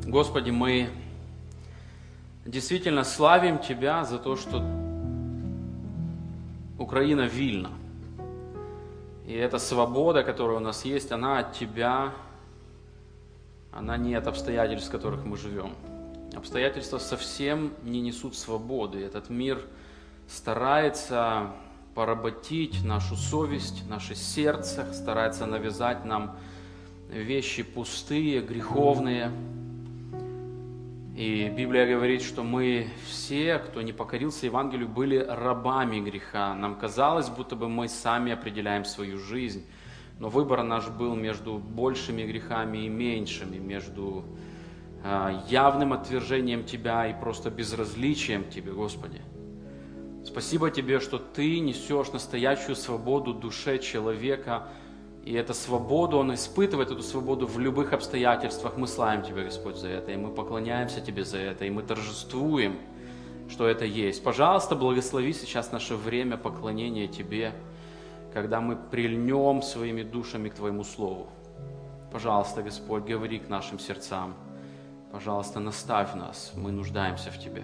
Господи, мы действительно славим Тебя за то, что Украина Вильна. И эта свобода, которая у нас есть, она от Тебя, она не от обстоятельств, в которых мы живем. Обстоятельства совсем не несут свободы. Этот мир старается поработить нашу совесть, наше сердце, старается навязать нам вещи пустые, греховные. И Библия говорит, что мы все, кто не покорился Евангелию, были рабами греха. Нам казалось, будто бы мы сами определяем свою жизнь. Но выбор наш был между большими грехами и меньшими, между явным отвержением Тебя и просто безразличием к Тебе, Господи. Спасибо Тебе, что Ты несешь настоящую свободу душе человека, и эту свободу, он испытывает эту свободу в любых обстоятельствах. Мы славим Тебя, Господь, за это, и мы поклоняемся Тебе за это, и мы торжествуем, что это есть. Пожалуйста, благослови сейчас наше время поклонения Тебе, когда мы прильнем своими душами к Твоему Слову. Пожалуйста, Господь, говори к нашим сердцам. Пожалуйста, наставь нас, мы нуждаемся в Тебе.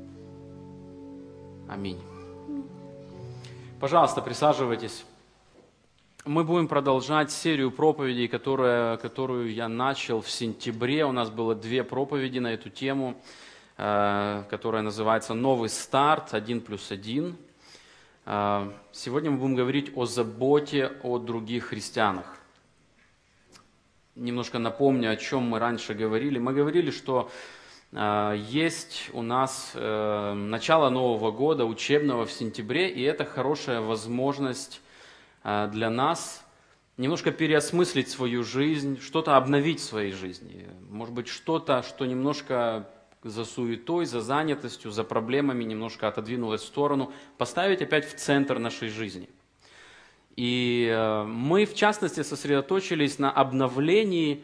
Аминь. Пожалуйста, присаживайтесь. Мы будем продолжать серию проповедей, которую я начал в сентябре. У нас было 2 проповеди на эту тему, которая называется «Новый старт. 1+1». Сегодня мы будем говорить о заботе о других христианах. Немножко напомню, о чем мы раньше говорили. Мы говорили, что есть у нас начало Нового года, учебного в сентябре, и это хорошая возможность для нас немножко переосмыслить свою жизнь, что-то обновить в своей жизни. Может быть, что-то, что немножко за суетой, за занятостью, за проблемами немножко отодвинулось в сторону, поставить опять в центр нашей жизни. И мы, в частности, сосредоточились на обновлении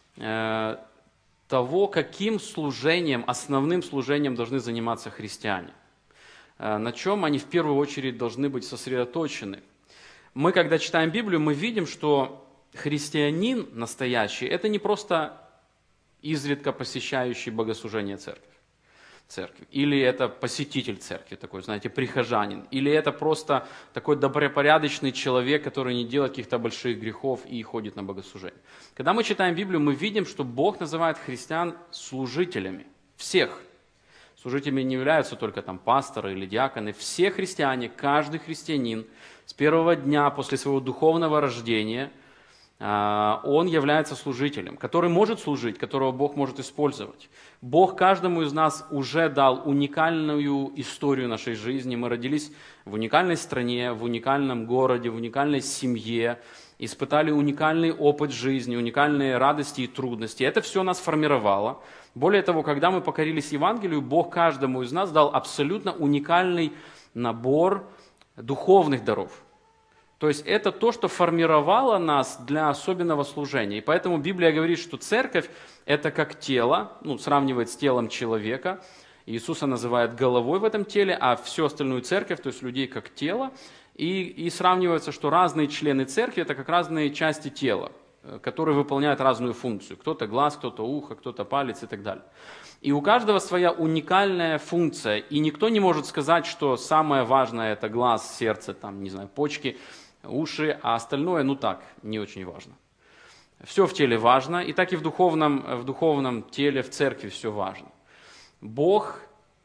того, каким служением, основным служением должны заниматься христиане. На чем они в первую очередь должны быть сосредоточены. Мы, когда читаем Библию, мы видим, что христианин настоящий – это не просто изредка посещающий богослужение церкви, или это посетитель церкви, такой, знаете, прихожанин, или это просто такой добропорядочный человек, который не делает каких-то больших грехов и ходит на богослужение. Когда мы читаем Библию, мы видим, что Бог называет христиан служителями, всех. Служителями не являются только там пасторы или диаконы, все христиане, каждый христианин с первого дня после своего духовного рождения, он является служителем, который может служить, которого Бог может использовать. Бог каждому из нас уже дал уникальную историю нашей жизни. Мы родились в уникальной стране, в уникальном городе, в уникальной семье, испытали уникальный опыт жизни, уникальные радости и трудности. Это все нас формировало. Более того, когда мы покорились Евангелию, Бог каждому из нас дал абсолютно уникальный набор духовных даров. То есть это то, что формировало нас для особенного служения. И поэтому Библия говорит, что церковь – это как тело, сравнивает с телом человека. Иисуса называет головой в этом теле, а всю остальную церковь, то есть людей как тело. И сравнивается, что разные члены церкви – это как разные части тела, которые выполняют разную функцию. Кто-то глаз, кто-то ухо, кто-то палец и так далее. И у каждого своя уникальная функция. И никто не может сказать, что самое важное – это глаз, сердце, почки, уши, а остальное, не очень важно. Все в теле важно, и так и в духовном теле, в церкви все важно. Бог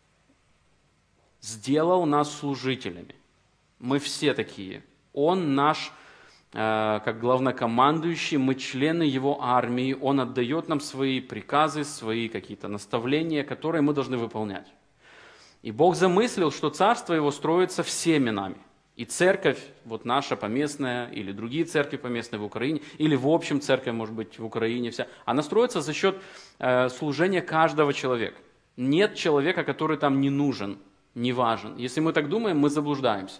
сделал нас служителями. Мы все такие. Он наш, как главнокомандующий, мы члены Его армии. Он отдает нам свои приказы, свои какие-то наставления, которые мы должны выполнять. И Бог замыслил, что царство Его строится всеми нами. И церковь, наша поместная, или другие церкви поместные в Украине, или в общем церковь, может быть, в Украине вся, она строится за счет служения каждого человека. Нет человека, который там не нужен, не важен. Если мы так думаем, мы заблуждаемся.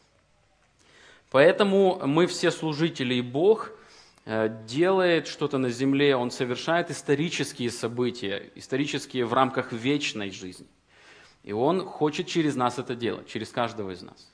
Поэтому мы все служители, и Бог делает что-то на земле, Он совершает исторические события, исторические в рамках вечной жизни. И Он хочет через нас это делать, через каждого из нас.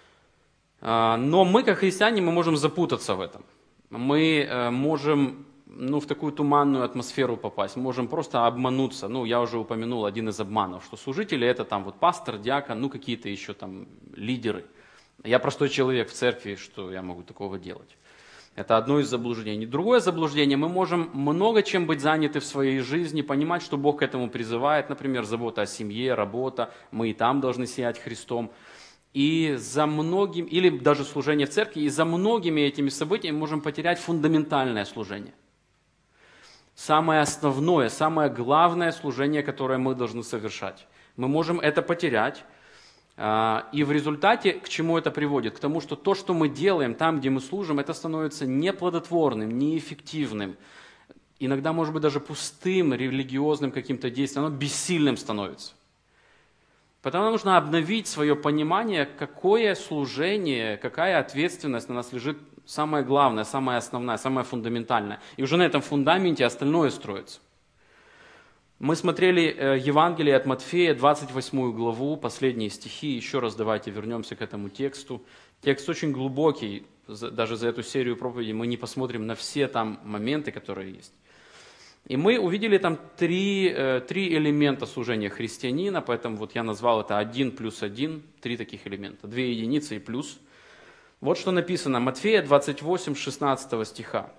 Но мы, как христиане, мы можем запутаться в этом. Мы можем в такую туманную атмосферу попасть, мы можем просто обмануться. Я уже упомянул один из обманов, что служители это там вот пастор, диакон, какие-то еще там лидеры. Я простой человек в церкви, что я могу такого делать. Это одно из заблуждений. Другое заблуждение, мы можем много чем быть заняты в своей жизни, понимать, что Бог к этому призывает, например, забота о семье, работа, мы и там должны сиять Христом. И за многим, или даже служение в церкви, и за многими этими событиями можем потерять фундаментальное служение. Самое основное, самое главное служение, которое мы должны совершать. Мы можем это потерять. И в результате к чему это приводит? К тому, что то, что мы делаем там, где мы служим, это становится неплодотворным, неэффективным. Иногда, может быть, даже пустым, религиозным каким-то действием, оно бессильным становится. Потому нужно обновить свое понимание, какое служение, какая ответственность на нас лежит, самое главное, самое основное, самое фундаментальное. И уже на этом фундаменте остальное строится. Мы смотрели Евангелие от Матфея, 28 главу, последние стихи. Еще раз давайте вернемся к этому тексту. Текст очень глубокий, даже за эту серию проповедей мы не посмотрим на все там моменты, которые есть. И мы увидели там три элемента служения христианина, поэтому вот я назвал это 1 плюс 1, 3 таких элемента, 2 единицы и плюс. Вот что написано, Матфея 28, 16 стиха.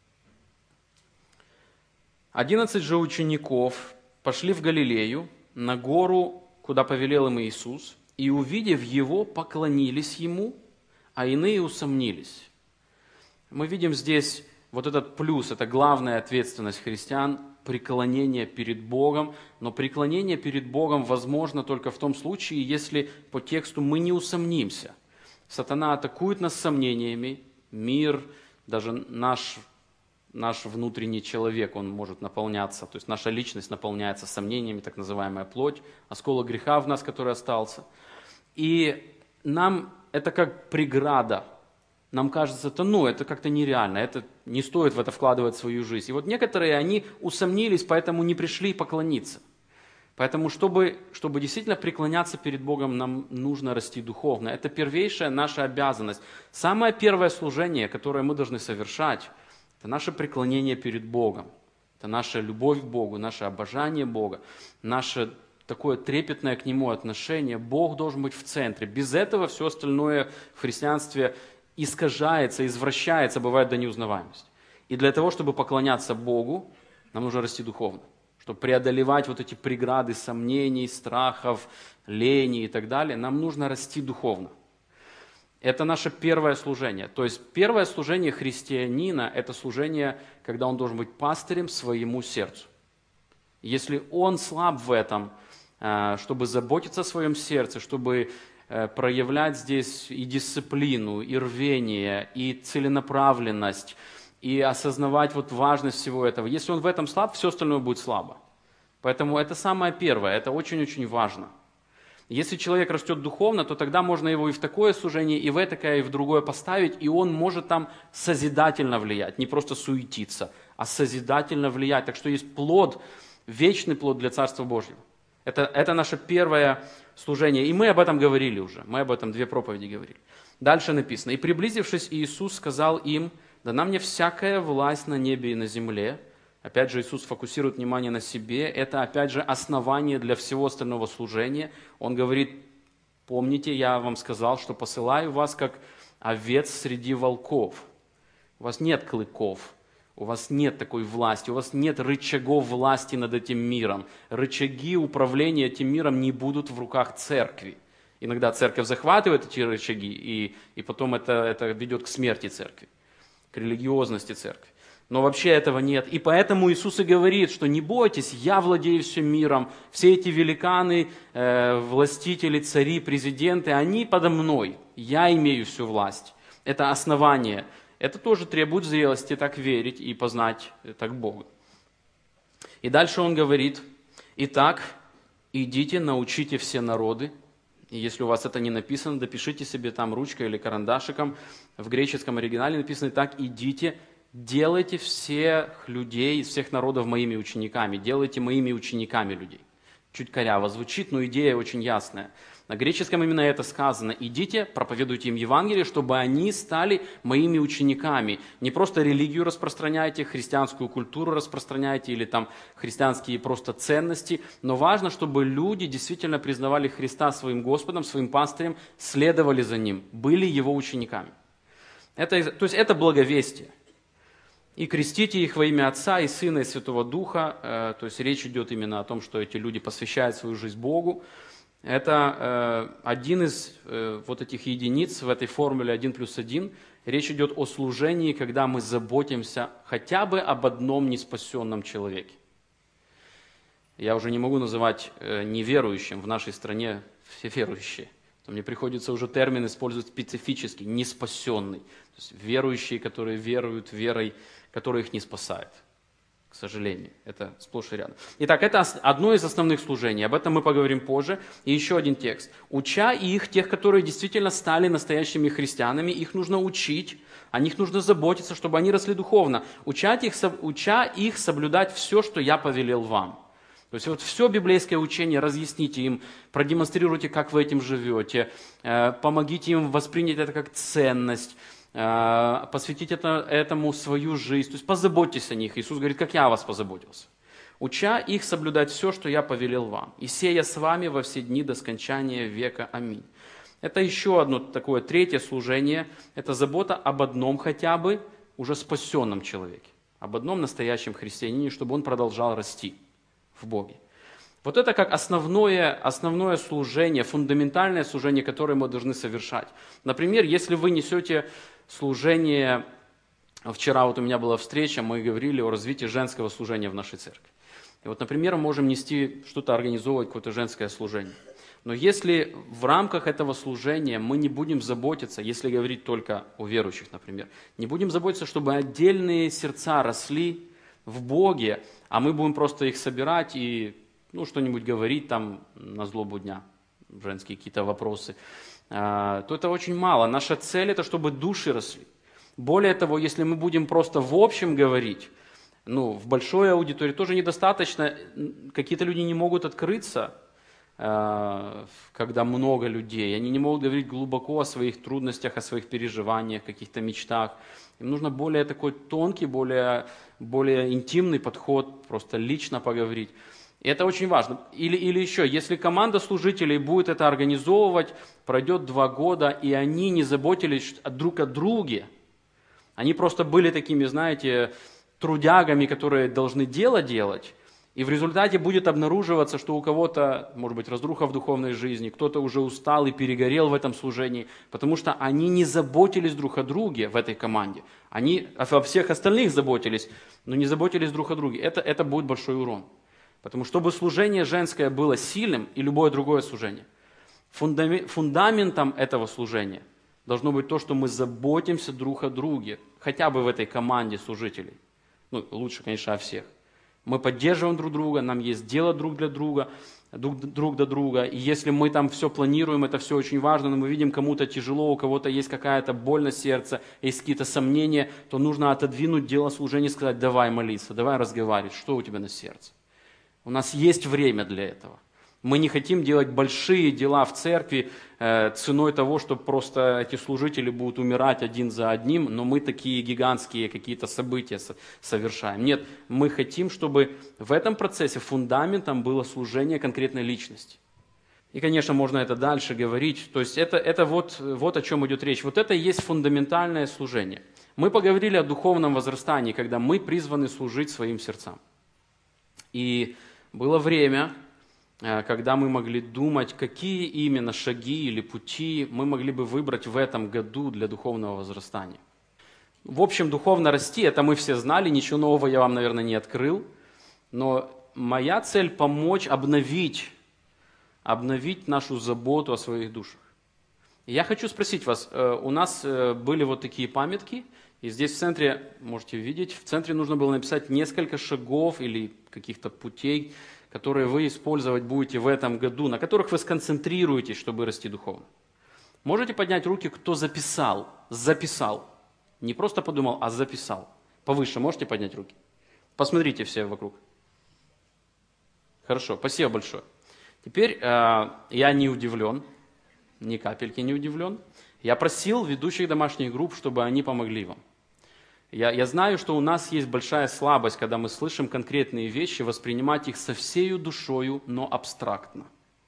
11 же учеников пошли в Галилею, на гору, куда повелел им Иисус, и, увидев Его, поклонились Ему, а иные усомнились. Мы видим здесь вот этот плюс, это главная ответственность христиан, преклонение перед Богом, но преклонение перед Богом возможно только в том случае, если по тексту мы не усомнимся. Сатана атакует нас сомнениями, мир, даже наш внутренний человек, он может наполняться, то есть наша личность наполняется сомнениями, так называемая плоть, осколок греха в нас, который остался. И нам это как преграда. Нам кажется, это как-то нереально, это не стоит в это вкладывать свою жизнь. И вот некоторые, они усомнились, поэтому не пришли поклониться. Поэтому, чтобы действительно преклоняться перед Богом, нам нужно расти духовно. Это первейшая наша обязанность. Самое первое служение, которое мы должны совершать, это наше преклонение перед Богом. Это наша любовь к Богу, наше обожание Бога, наше такое трепетное к Нему отношение. Бог должен быть в центре. Без этого все остальное в христианстве искажается, извращается, бывает до неузнаваемости. И для того, чтобы поклоняться Богу, нам нужно расти духовно. Чтобы преодолевать вот эти преграды сомнений, страхов, лени и так далее, нам нужно расти духовно. Это наше первое служение. То есть первое служение христианина – это служение, когда он должен быть пастырем своему сердцу. Если он слаб в этом, чтобы заботиться о своем сердце, чтобы проявлять здесь и дисциплину, и рвение, и целенаправленность, и осознавать вот важность всего этого. Если он в этом слаб, все остальное будет слабо. Поэтому это самое первое, это очень-очень важно. Если человек растет духовно, то тогда можно его и в такое служение, и в этакое, и в другое поставить, и он может там созидательно влиять, не просто суетиться, а созидательно влиять. Так что есть плод, вечный плод для Царства Божьего. Это наше первое служение. И мы об этом говорили уже. Мы об этом 2 проповеди говорили. Дальше написано. «И приблизившись, Иисус сказал им, дана мне всякая власть на небе и на земле». Опять же, Иисус фокусирует внимание на себе. Это, опять же, основание для всего остального служения. Он говорит, помните, я вам сказал, что посылаю вас, как овец среди волков. У вас нет клыков. У вас нет такой власти, у вас нет рычагов власти над этим миром. Рычаги управления этим миром не будут в руках церкви. Иногда церковь захватывает эти рычаги, и потом это ведет к смерти церкви, к религиозности церкви. Но вообще этого нет. И поэтому Иисус и говорит, что не бойтесь, я владею всем миром. Все эти великаны, властители, цари, президенты, они подо мной. Я имею всю власть. Это основание. Это тоже требует зрелости, так верить и познать так Бога. И дальше он говорит, итак, идите, научите все народы. И если у вас это не написано, допишите себе там ручкой или карандашиком. В греческом оригинале написано, так, идите, делайте всех людей из всех народов моими учениками. Делайте моими учениками людей. чуть коряво звучит, но идея очень ясная. На греческом именно это сказано. «Идите, проповедуйте им Евангелие, чтобы они стали моими учениками». Не просто религию распространяйте, христианскую культуру распространяйте или там христианские просто ценности, но важно, чтобы люди действительно признавали Христа своим Господом, своим пастырем, следовали за Ним, были Его учениками. То есть это благовестие. «И крестите их во имя Отца и Сына и Святого Духа». То есть речь идет именно о том, что эти люди посвящают свою жизнь Богу. Это один из вот этих единиц в этой формуле 1+1. Речь идет о служении, когда мы заботимся хотя бы об одном неспасенном человеке. Я уже не могу называть неверующим, в нашей стране все верующие. Мне приходится уже термин использовать специфический, неспасенный. То есть верующие, которые веруют верой, которая их не спасает. К сожалению, это сплошь и рядом. Итак, это одно из основных служений, об этом мы поговорим позже. И еще один текст. «Уча их, тех, которые действительно стали настоящими христианами, их нужно учить, о них нужно заботиться, чтобы они росли духовно. Уча их соблюдать все, что я повелел вам». То есть вот все библейское учение разъясните им, продемонстрируйте, как вы этим живете, помогите им воспринять это как ценность, посвятить этому свою жизнь, то есть позаботьтесь о них. Иисус говорит, как я о вас позаботился. «Уча их соблюдать все, что я повелел вам, и сея с вами во все дни до скончания века. Аминь». Это еще одно такое третье служение, это забота об одном хотя бы уже спасенном человеке, об одном настоящем христианине, чтобы он продолжал расти в Боге. Вот это как основное служение, фундаментальное служение, которое мы должны совершать. Например, если вы несете служение, вчера вот у меня была встреча, мы говорили о развитии женского служения в нашей церкви. И вот, например, мы можем нести, что-то организовывать, какое-то женское служение. Но если в рамках этого служения мы не будем заботиться, если говорить только о верующих, например, не будем заботиться, чтобы отдельные сердца росли в Боге, а мы будем просто их собирать и что-нибудь говорить там на злобу дня, женские какие-то вопросы, то это очень мало. Наша цель – это чтобы души росли. Более того, если мы будем просто в общем говорить, в большой аудитории тоже недостаточно, какие-то люди не могут открыться, когда много людей, они не могут говорить глубоко о своих трудностях, о своих переживаниях, каких-то мечтах. Им нужно более такой тонкий, более интимный подход, просто лично поговорить. И это очень важно. Или еще, если команда служителей будет это организовывать, пройдет 2 года, и они не заботились друг о друге, они просто были такими, знаете, трудягами, которые должны дело делать, и в результате будет обнаруживаться, что у кого-то, может быть, разруха в духовной жизни, кто-то уже устал и перегорел в этом служении, потому что они не заботились друг о друге в этой команде. Они о всех остальных заботились, но не заботились друг о друге. Это будет большой урон. Потому что, чтобы служение женское было сильным, и любое другое служение, фундаментом этого служения должно быть то, что мы заботимся друг о друге, хотя бы в этой команде служителей. Лучше, конечно, о всех. Мы поддерживаем друг друга, нам есть дело друг до друга. И если мы там все планируем, это все очень важно, но мы видим, кому-то тяжело, у кого-то есть какая-то боль на сердце, есть какие-то сомнения, то нужно отодвинуть дело служения и сказать, давай молиться, давай разговаривать, что у тебя на сердце. У нас есть время для этого. Мы не хотим делать большие дела в церкви ценой того, что просто эти служители будут умирать один за одним, но мы такие гигантские какие-то события совершаем. Нет, мы хотим, чтобы в этом процессе фундаментом было служение конкретной личности. И, конечно, можно это дальше говорить. То есть это вот о чем идет речь. Вот это и есть фундаментальное служение. Мы поговорили о духовном возрастании, когда мы призваны служить своим сердцам. И было время, когда мы могли думать, какие именно шаги или пути мы могли бы выбрать в этом году для духовного возрастания. В общем, духовно расти, это мы все знали, ничего нового я вам, наверное, не открыл, но моя цель – помочь обновить нашу заботу о своих душах. И я хочу спросить вас, у нас были вот такие памятки, и здесь в центре, можете видеть, в центре нужно было написать несколько шагов или каких-то путей, которые вы использовать будете в этом году, на которых вы сконцентрируетесь, чтобы расти духовно. Можете поднять руки, кто записал. Не просто подумал, а записал. Повыше можете поднять руки? Посмотрите все вокруг. Хорошо, спасибо большое. Теперь я не удивлен, ни капельки не удивлен. Я просил ведущих домашних групп, чтобы они помогли вам. Я знаю, что у нас есть большая слабость, когда мы слышим конкретные вещи, воспринимать их со всею душою, но абстрактно.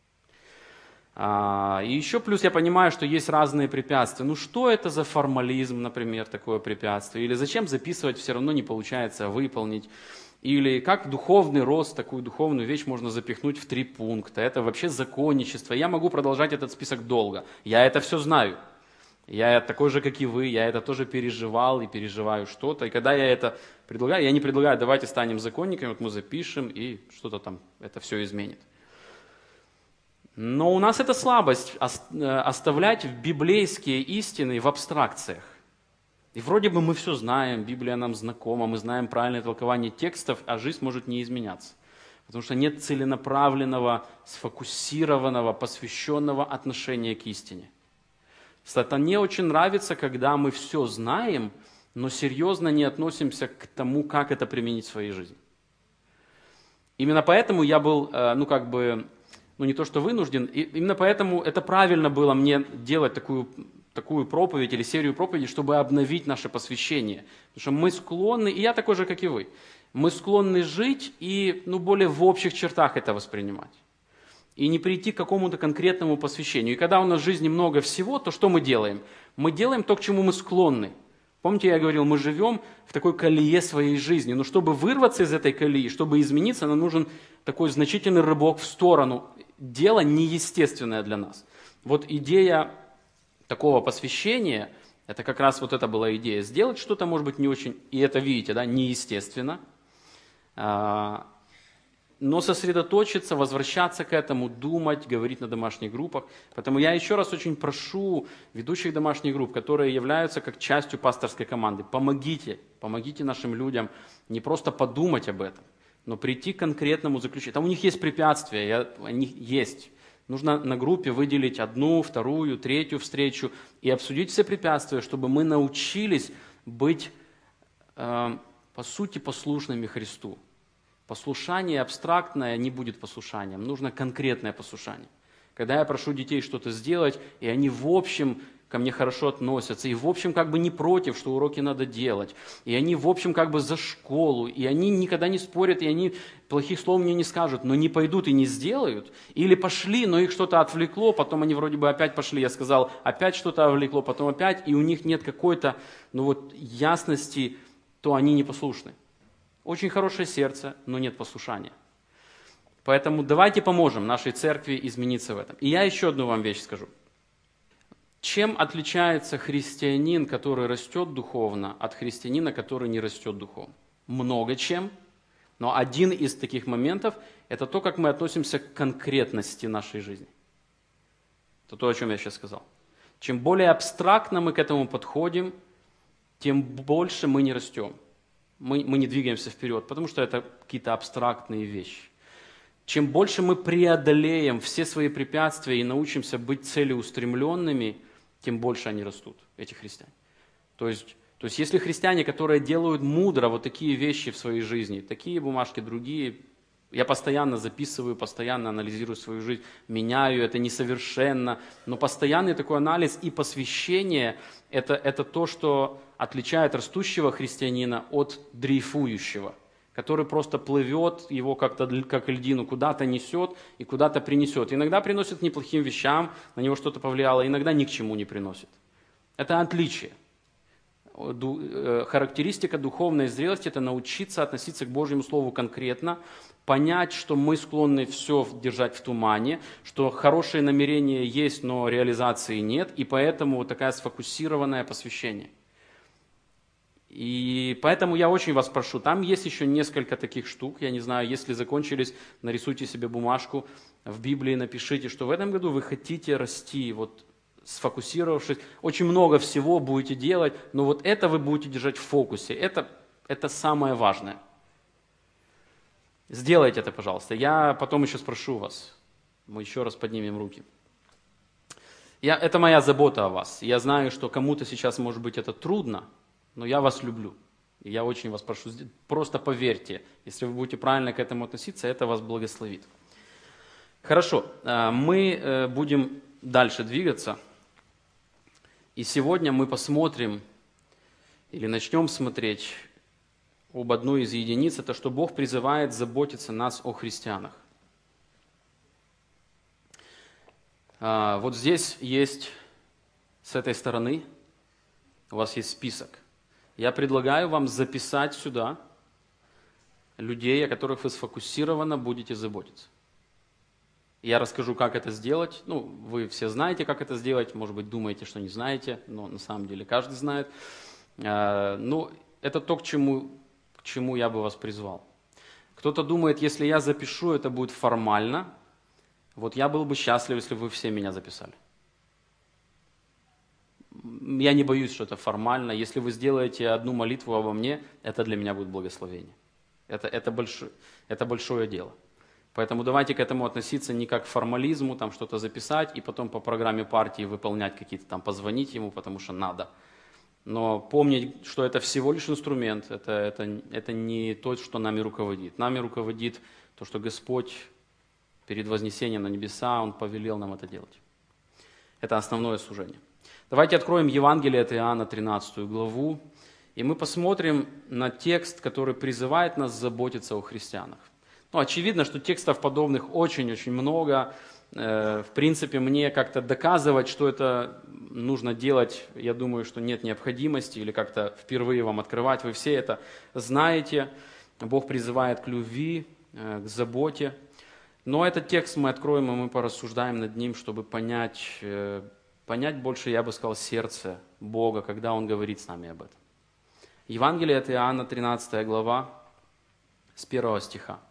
И еще плюс я понимаю, что есть разные препятствия. Ну что это за формализм, например, такое препятствие? Или зачем записывать, все равно не получается выполнить? Или как духовный рост, такую духовную вещь можно запихнуть в 3 пункта? Это вообще законничество. Я могу продолжать этот список долго. Я это все знаю. Я такой же, как и вы, я это тоже переживал и переживаю что-то. И когда я это предлагаю, я не предлагаю, давайте станем законниками, вот мы запишем и что-то там это все изменит. Но у нас это слабость оставлять библейские истины в абстракциях. И вроде бы мы все знаем, Библия нам знакома, мы знаем правильное толкование текстов, а жизнь может не изменяться. Потому что нет целенаправленного, сфокусированного, посвященного отношения к истине. Сатане очень нравится, когда мы все знаем, но серьезно не относимся к тому, как это применить в своей жизни. Именно поэтому я был, не то что вынужден, именно поэтому это правильно было мне делать такую проповедь или серию проповедей, чтобы обновить наше посвящение. Потому что мы склонны, и я такой же, как и вы, мы склонны жить и более в общих чертах это воспринимать. И не прийти к какому-то конкретному посвящению. И когда у нас в жизни много всего, то что мы делаем? Мы делаем то, к чему мы склонны. Помните, я говорил, мы живем в такой колее своей жизни. Но чтобы вырваться из этой колеи, чтобы измениться, нам нужен такой значительный рывок в сторону. Дело неестественное для нас. Вот идея такого посвящения, это как раз вот это была идея. Сделать что-то, может быть, не очень, и это видите, да, неестественно. Но сосредоточиться, возвращаться к этому, думать, говорить на домашних группах. Поэтому я еще раз очень прошу ведущих домашних групп, которые являются как частью пасторской команды, помогите нашим людям не просто подумать об этом, но прийти к конкретному заключению. Там у них есть препятствия, они есть. Нужно на группе выделить 1, 2, 3 встречу и обсудить все препятствия, чтобы мы научились быть, по сути, послушными Христу. Послушание абстрактное не будет послушанием, нужно конкретное послушание. Когда я прошу детей что-то сделать, и они в общем ко мне хорошо относятся, и в общем как бы не против, что уроки надо делать, и они в общем как бы за школу, и они никогда не спорят, и они плохих слов мне не скажут, но не пойдут и не сделают, или пошли, но их что-то отвлекло, потом они вроде бы опять пошли, я сказал, опять что-то отвлекло, потом опять, и у них нет какой-то ясности, то они непослушны. Очень хорошее сердце, но нет послушания. Поэтому давайте поможем нашей церкви измениться в этом. И я еще одну вам вещь скажу. Чем отличается христианин, который растет духовно, от христианина, который не растет духовно? Много чем. Но один из таких моментов – это то, как мы относимся к конкретности нашей жизни. Это то, о чем я сейчас сказал. Чем более абстрактно мы к этому подходим, тем больше мы не растем. Мы не двигаемся вперед, потому что это какие-то абстрактные вещи. Чем больше мы преодолеем все свои препятствия и научимся быть целеустремленными, тем больше они растут, эти христиане. То есть если христиане, которые делают мудро вот такие вещи в своей жизни, такие бумажки, другие, я постоянно записываю, постоянно анализирую свою жизнь, меняю, это несовершенно, но постоянный такой анализ и посвящение – это то, что отличает растущего христианина от дрейфующего, который просто плывет, его как льдину куда-то несет и куда-то принесет. Иногда приносит к неплохим вещам, на него что-то повлияло, иногда ни к чему не приносит. Это отличие. Характеристика духовной зрелости – это научиться относиться к Божьему Слову конкретно, понять, что мы склонны все держать в тумане, что хорошие намерения есть, но реализации нет, и поэтому вот такое сфокусированное посвящение. И поэтому я очень вас прошу, там есть еще несколько таких штук, я не знаю, если закончились, нарисуйте себе бумажку, в Библии напишите, что в этом году вы хотите расти, вот сфокусировавшись, очень много всего будете делать, но вот это вы будете держать в фокусе, это самое важное. Сделайте это, пожалуйста, я потом еще спрошу вас, мы еще раз поднимем руки. Это моя забота о вас, я знаю, что кому-то сейчас может быть это трудно, но я вас люблю. И я очень вас прошу, просто поверьте, если вы будете правильно к этому относиться, это вас благословит. Хорошо, мы будем дальше двигаться. И сегодня мы посмотрим или начнем смотреть об одной из единиц, это что Бог призывает заботиться нас о христианах. Вот здесь есть, с этой стороны, у вас есть список. Я предлагаю вам записать сюда людей, о которых вы сфокусированно будете заботиться. Я расскажу, как это сделать. Ну, вы все знаете, как это сделать. Может быть, думаете, что не знаете, но на самом деле каждый знает. Ну, это то, к чему я бы вас призвал. Кто-то думает, если я запишу, это будет формально. Вот я был бы счастлив, если бы вы все меня записали. Я не боюсь, что это формально. Если вы сделаете одну молитву обо мне, это для меня будет благословение. Это большое дело. Поэтому давайте к этому относиться не как к формализму, там что-то записать и потом по программе партии выполнять какие-то там, позвонить ему, потому что надо. Но помнить, что это всего лишь инструмент, это не то, что нами руководит. Нами руководит то, что Господь перед вознесением на небеса, Он повелел нам это делать. Это основное служение. Давайте откроем Евангелие от Иоанна, 13 главу, и мы посмотрим на текст, который призывает нас заботиться о христианах. Ну, очевидно, что текстов подобных очень-очень много. В принципе, мне как-то доказывать, что это нужно делать, я думаю, что нет необходимости, или как-то впервые вам открывать. Вы все это знаете. Бог призывает к любви, к заботе. Но этот текст мы откроем, и мы порассуждаем над ним, чтобы понять больше, я бы сказал, сердце Бога, когда Он говорит с нами об этом. Евангелие от Иоанна, 13 глава, с 1 стиха.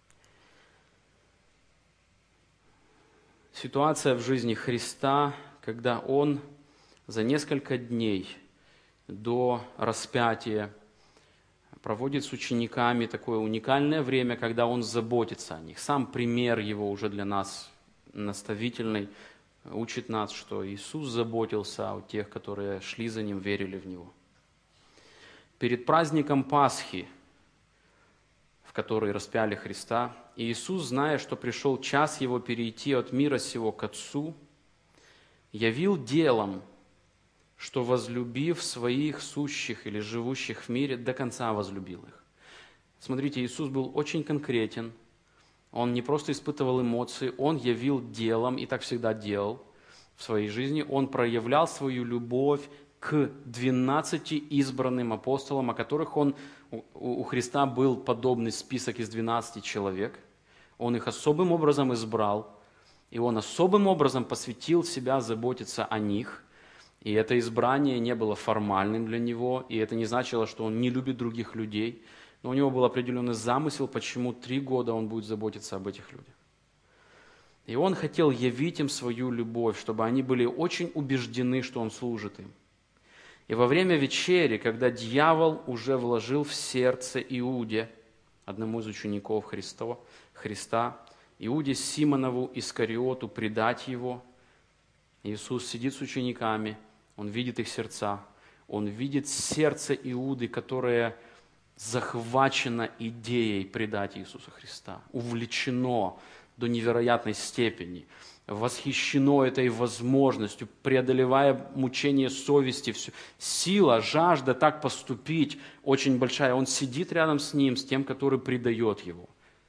Ситуация в жизни Христа, когда Он за несколько дней до распятия проводит с учениками такое уникальное время, когда Он заботится о них. Сам пример Его уже для нас наставительный, учит нас, что Иисус заботился о тех, которые шли за Ним, верили в Него. Перед праздником Пасхи, в который распяли Христа, Иисус, зная, что пришел час Его перейти от мира сего к Отцу, явил делом, что, возлюбив своих сущих или живущих в мире, до конца возлюбил их. Смотрите, Иисус был очень конкретен. Он не просто испытывал эмоции, Он явил делом, и так всегда делал в своей жизни. Он проявлял свою любовь к 12 избранным апостолам, о которых у Христа был подобный список из 12 человек. Он их особым образом избрал, и Он особым образом посвятил себя заботиться о них. И это избрание не было формальным для Него, и это не значило, что Он не любит других людей, но у Него был определенный замысел, почему 3 года Он будет заботиться об этих людях. И Он хотел явить им свою любовь, чтобы они были очень убеждены, что Он служит им. И во время вечери, когда дьявол уже вложил в сердце Иуде, одному из учеников Христа, Иуде Симонову Искариоту, предать Его, Иисус сидит с учениками, Он видит их сердца, Он видит сердце Иуды, которое захвачено идеей предать Иисуса Христа, увлечено до невероятной степени, восхищено этой возможностью, преодолевая мучение совести. Сила, жажда так поступить очень большая. Он сидит рядом с ним, с тем, который предает его.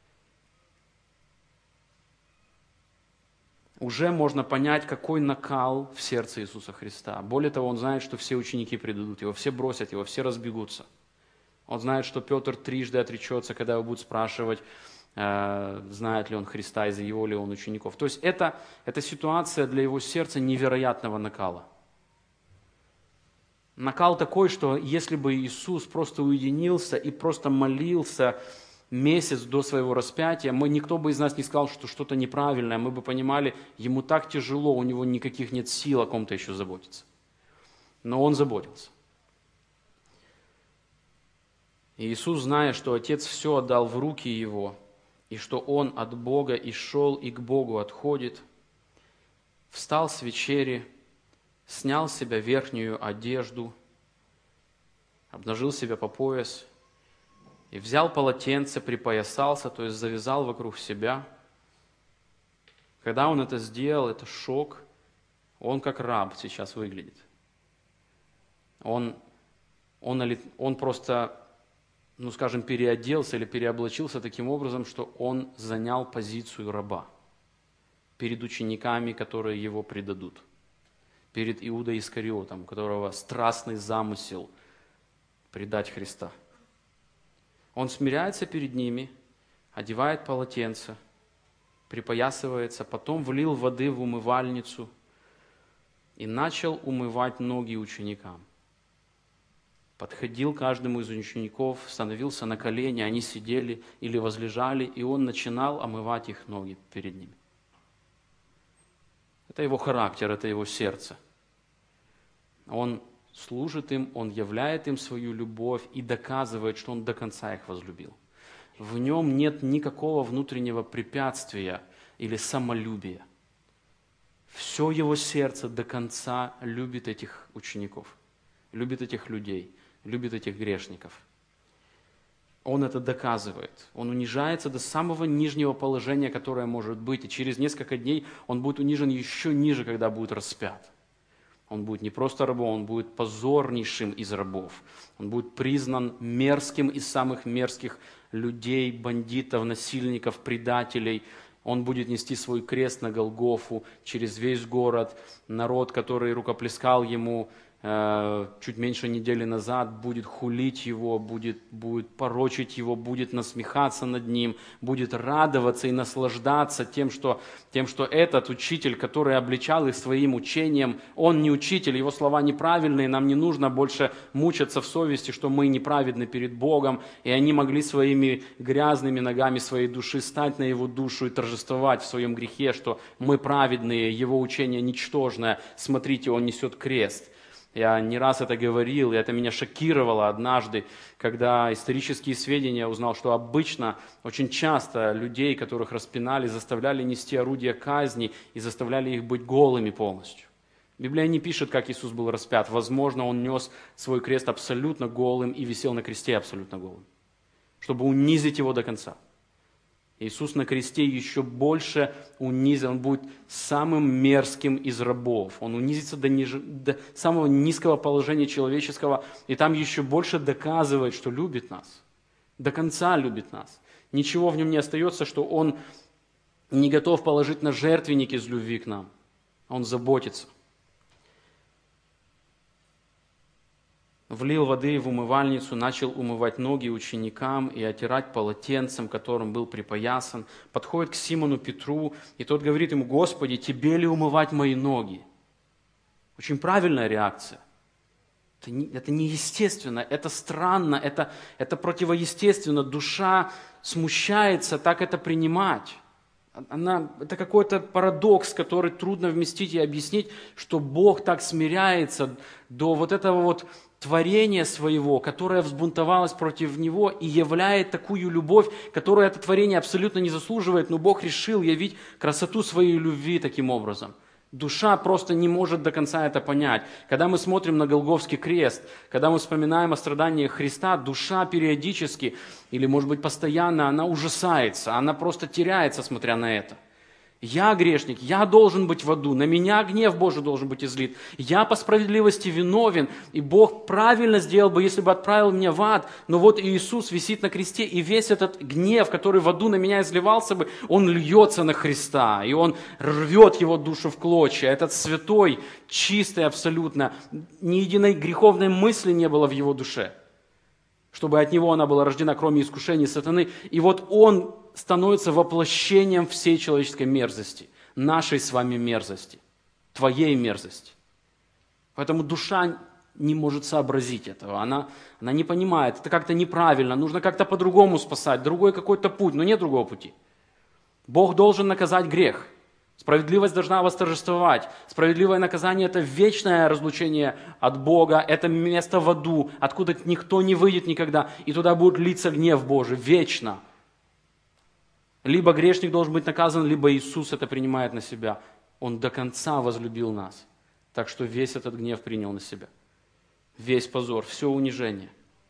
Уже можно понять, какой накал в сердце Иисуса Христа. Более того, он знает, что все ученики предадут его, все бросят его, все разбегутся. Он знает, что Петр трижды отречется, когда его будут спрашивать, знает ли он Христа, из его ли он учеников. То есть это ситуация для его сердца невероятного накала. Накал такой, что если бы Иисус просто уединился и просто молился месяц до своего распятия, никто бы из нас не сказал, что что-то неправильное, мы бы понимали, ему так тяжело, у него никаких нет сил о ком-то еще заботиться. Но он заботился. И Иисус, зная, что Отец все отдал в руки Его, и что Он от Бога и шел, и к Богу отходит, встал с вечери, снял с себя верхнюю одежду, обнажил себя по пояс, и взял полотенце, припоясался, то есть завязал вокруг себя, Когда он это сделал, это шок. Он как раб сейчас выглядит. Он просто, скажем, переоделся или переоблачился таким образом, что он занял позицию раба перед учениками, которые его предадут, перед Иудой Искариотом, у которого страстный замысел предать Христа. Он смиряется перед ними, одевает полотенце, припоясывается, потом влил воды в умывальницу и начал умывать ноги ученикам. Подходил к каждому из учеников, становился на колени, они сидели или возлежали, и он начинал омывать их ноги перед ними. Это его характер, это его сердце. Он служит им, он являет им свою любовь и доказывает, что он до конца их возлюбил. В нем нет никакого внутреннего препятствия или самолюбия. Все его сердце до конца любит этих учеников, любит этих людей, любит этих грешников. Он это доказывает. Он унижается до самого нижнего положения, которое может быть. И через несколько дней он будет унижен еще ниже, когда будет распят. Он будет не просто рабом, он будет позорнейшим из рабов. Он будет признан мерзким из самых мерзких людей, бандитов, насильников, предателей. Он будет нести свой крест на Голгофу через весь город. Народ, который рукоплескал ему чуть меньше недели назад, будет хулить его, будет порочить его, будет насмехаться над ним, будет радоваться и наслаждаться тем, что этот учитель, который обличал их своим учением, он не учитель, его слова неправильные, нам не нужно больше мучаться в совести, что мы неправедны перед Богом, и они могли своими грязными ногами своей души стать на его душу и торжествовать в своем грехе, что мы праведные, его учение ничтожное, смотрите, он несет крест. Я не раз это говорил, и это меня шокировало однажды, когда исторические сведения узнал, что обычно, очень часто людей, которых распинали, заставляли нести орудия казни и заставляли их быть голыми полностью. Библия не пишет, как Иисус был распят. Возможно, Он нес свой крест абсолютно голым и висел на кресте абсолютно голым, чтобы унизить его до конца. Иисус на кресте еще больше унизил, Он будет самым мерзким из рабов. Он унизится до самого низкого положения человеческого, и там еще больше доказывает, что любит нас, до конца любит нас. Ничего в Нем не остается, что Он не готов положить на жертвенник из любви к нам. Он заботится. Влил воды в умывальницу, начал умывать ноги ученикам и отирать полотенцем, которым был припоясан. Подходит к Симону Петру, и тот говорит ему: «Господи, тебе ли умывать мои ноги?» Очень правильная реакция. Это неестественно, это странно, это противоестественно. Душа смущается так это принимать. Это какой-то парадокс, который трудно вместить и объяснить, что Бог так смиряется до вот этого вот творения своего, которое взбунтовалось против Него и являет такую любовь, которую это творение абсолютно не заслуживает, но Бог решил явить красоту своей любви таким образом. Душа просто не может до конца это понять. Когда мы смотрим на Голгофский крест, когда мы вспоминаем о страданиях Христа, душа периодически, или может быть постоянно, она ужасается, она просто теряется, смотря на это. Я грешник, я должен быть в аду, на меня гнев Божий должен быть излит. Я по справедливости виновен, и Бог правильно сделал бы, если бы отправил меня в ад. Но вот Иисус висит на кресте, и весь этот гнев, который в аду на меня изливался бы, он льется на Христа, и он рвет его душу в клочья. Этот святой, чистый абсолютно, ни единой греховной мысли не было в его душе, чтобы от него она была рождена, кроме искушений сатаны. И вот он становится воплощением всей человеческой мерзости, нашей с вами мерзости, твоей мерзости. Поэтому душа не может сообразить этого, она не понимает, это как-то неправильно, нужно как-то по-другому спасать, другой какой-то путь, но нет другого пути. Бог должен наказать грех, справедливость должна восторжествовать. Справедливое наказание – это вечное разлучение от Бога, это место в аду, откуда никто не выйдет никогда, и туда будет литься гнев Божий вечно. Либо грешник должен быть наказан, либо Иисус это принимает на себя. Он до конца возлюбил нас, так что весь этот гнев принял на себя. Весь позор, все унижение.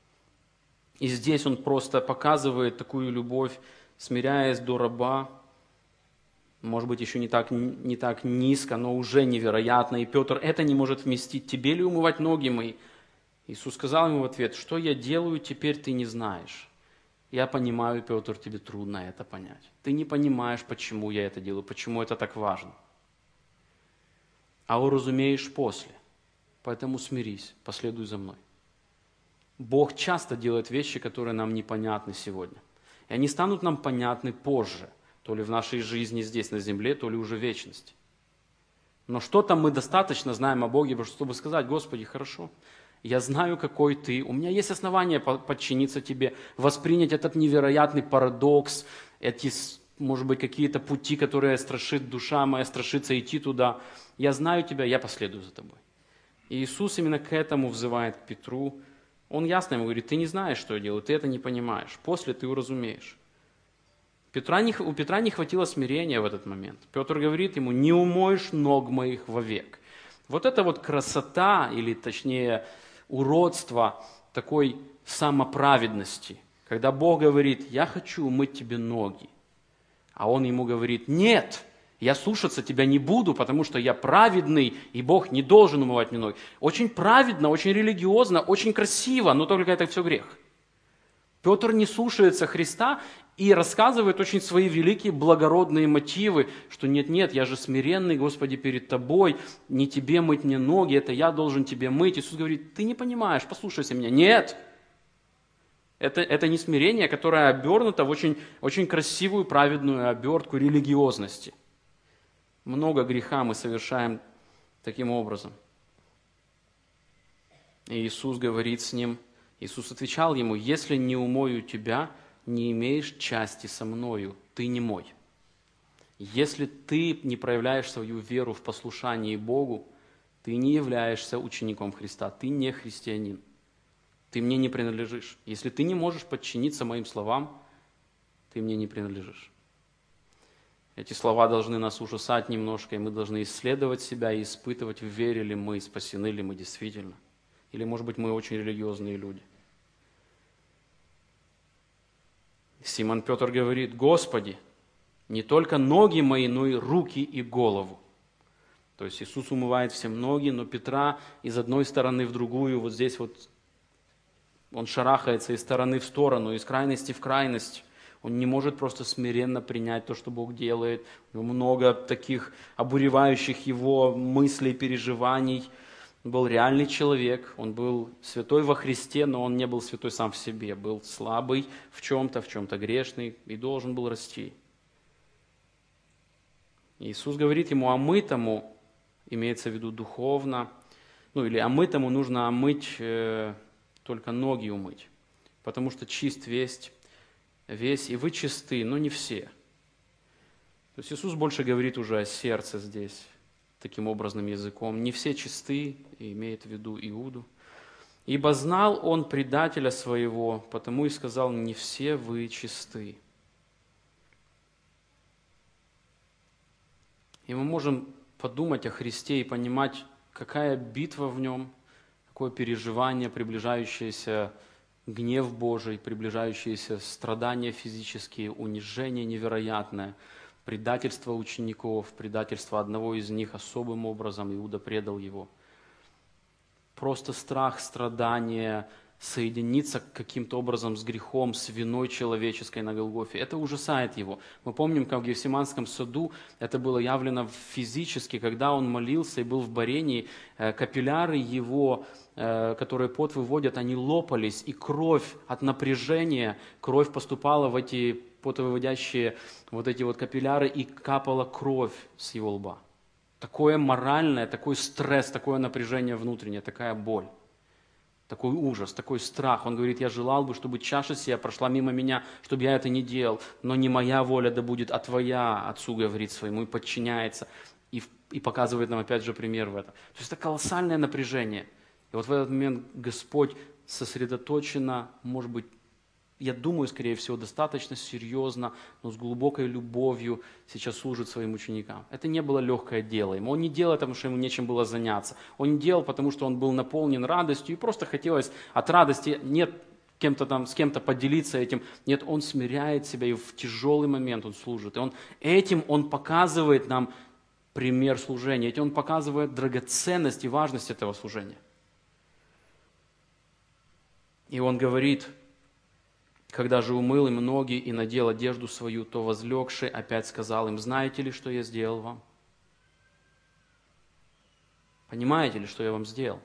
И здесь он просто показывает такую любовь, смиряясь до раба. может быть, еще не так низко, но уже невероятно. И Петр это не может вместить. Тебе ли умывать ноги мои? Иисус сказал ему в ответ: что я делаю, теперь ты не знаешь. Я понимаю, Петр, тебе трудно это понять. Ты не понимаешь, почему я это делаю, почему это так важно. А уразумеешь после. Поэтому смирись, последуй за мной. Бог часто делает вещи, которые нам непонятны сегодня. И они станут нам понятны позже, то ли в нашей жизни здесь на земле, то ли уже в вечности. Но что-то мы достаточно знаем о Боге, чтобы сказать: Господи, хорошо, я знаю, какой Ты, у меня есть основания подчиниться Тебе, воспринять этот невероятный парадокс, эти, может быть, какие-то пути, которые страшит душа моя, страшится идти туда. Я знаю Тебя, я последую за Тобой. И Иисус именно к этому взывает к Петру. Он ясно ему говорит: ты не знаешь, что я делаю, ты это не понимаешь, после ты уразумеешь. У Петра не хватило смирения в этот момент. Петр говорит ему: не умоешь ног моих вовек. Вот это вот красота, или точнее уродство такой самоправедности, когда Бог говорит: я хочу умыть тебе ноги, а он ему говорит: нет, я слушаться тебя не буду, потому что я праведный, и Бог не должен умывать мне ноги. Очень праведно, очень религиозно, очень красиво, но только это все грех. Петр не слушается Христа и рассказывает очень свои великие благородные мотивы, что нет, я же смиренный, Господи, перед Тобой, не Тебе мыть мне ноги, это я должен Тебе мыть. Иисус говорит: ты не понимаешь, послушайся меня. Нет! Это не смирение, которое обернуто в очень, очень красивую, праведную обертку религиозности. Много греха мы совершаем таким образом. И Иисус говорит с ним, Иисус отвечал ему: если не умою тебя, не имеешь части со мною, ты не мой. Если ты не проявляешь свою веру в послушании Богу, ты не являешься учеником Христа, ты не христианин, ты мне не принадлежишь. Если ты не можешь подчиниться моим словам, ты мне не принадлежишь. Эти слова должны нас ужасать немножко, и мы должны исследовать себя и испытывать, вере ли мы, спасены ли мы действительно. Или, может быть, мы очень религиозные люди. Симон Петр говорит: Господи, не только ноги мои, но и руки и голову. То есть Иисус умывает всем ноги, но Петра из одной стороны в другую, вот здесь вот он шарахается из стороны в сторону, из крайности в крайность. Он не может просто смиренно принять то, что Бог делает. У него много таких обуревающих его мыслей, переживаний. Он был реальный человек, он был святой во Христе, но он не был святой сам в себе. Был слабый в чем-то грешный и должен был расти. Иисус говорит ему: омытому, имеется в виду духовно, или омытому нужно омыть, только ноги умыть, потому что чист весь, и вы чисты, но не все. То есть Иисус больше говорит уже о сердце здесь, таким образным языком. Не все чисты, и имеет в виду Иуду. Ибо знал он предателя своего, потому и сказал: не все вы чисты. И мы можем подумать о Христе и понимать, какая битва в нем, какое переживание, приближающееся гнев Божий, приближающиеся страдания физические, унижение невероятное, предательство учеников, предательство одного из них особым образом, Иуда предал его. Просто страх, страдания, соединиться каким-то образом с грехом, с виной человеческой на Голгофе. Это ужасает его. Мы помним, как в Гефсиманском саду это было явлено физически, когда он молился и был в борении, капилляры его, которые пот выводят, они лопались, и кровь от напряжения, кровь поступала в эти потовыводящие вот эти вот капилляры, и капала кровь с его лба. Такое моральное, такой стресс, такое напряжение внутреннее, такая боль. Такой ужас, такой страх. Он говорит: я желал бы, чтобы чаша сия прошла мимо меня, чтобы я это не делал, но не моя воля да будет, а твоя, отцу говорит своему, и подчиняется. И показывает нам опять же пример в этом. То есть это колоссальное напряжение. И вот в этот момент Господь сосредоточенно, может быть, я думаю, скорее всего, достаточно серьезно, но с глубокой любовью сейчас служит своим ученикам. Это не было легкое дело ему. Он не делал это, потому что ему нечем было заняться. Он не делал, потому что он был наполнен радостью, и просто хотелось от радости, нет с кем-то поделиться этим. Нет, он смиряет себя, и в тяжелый момент он служит. И этим он показывает нам пример служения. Этим он показывает драгоценность и важность этого служения. И он говорит: когда же умыл им ноги и надел одежду свою, то возлегший опять сказал им: знаете ли, что я сделал вам? Понимаете ли, что я вам сделал?